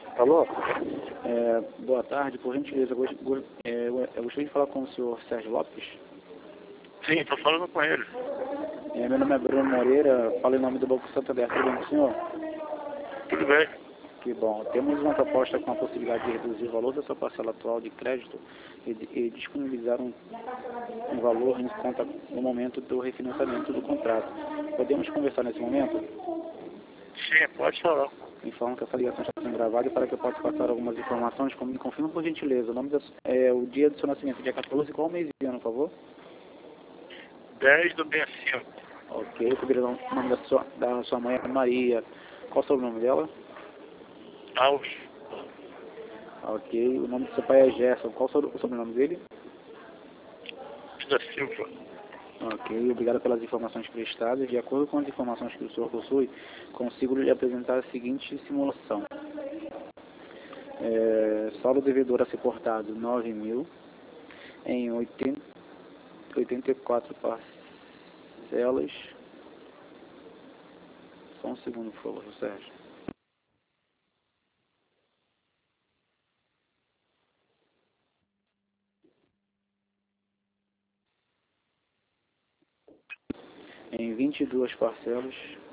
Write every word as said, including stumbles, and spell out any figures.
Alô? É, boa tarde, por gentileza, eu, gost, go- é, eu gostaria de falar com o senhor Sérgio Lopes. Sim, estou falando com ele. É, meu nome é Bruno Moreira, falo em nome do Banco Santander, tudo bem com o senhor? Tudo bem? Que bom. Temos uma proposta com a possibilidade de reduzir o valor da sua parcela atual de crédito e, e disponibilizar um, um valor em conta no momento do refinanciamento do contrato. Podemos conversar nesse momento? Sim, pode falar. Informam que essa ligação está sendo gravada e para que eu possa passar algumas informações, como me confirma por gentileza, o nome da, é, o dia do seu nascimento, dia quatorze, qual mês e ano, por favor? dez do sessenta e cinco. Ok, poderia dar o nome da sua, da sua mãe, é Maria. Qual é o nome dela? Alves. Ok, o nome do seu pai é Gerson. Qual é o sobrenome dele? Da Silva. Ok, obrigado pelas informações prestadas. De acordo com as informações que o senhor possui, consigo lhe apresentar a seguinte simulação. É, saldo devedor a ser portado nove mil em oitenta, oitenta e quatro parcelas. Só um segundo, por favor, Sérgio. Em vinte e duas parcelas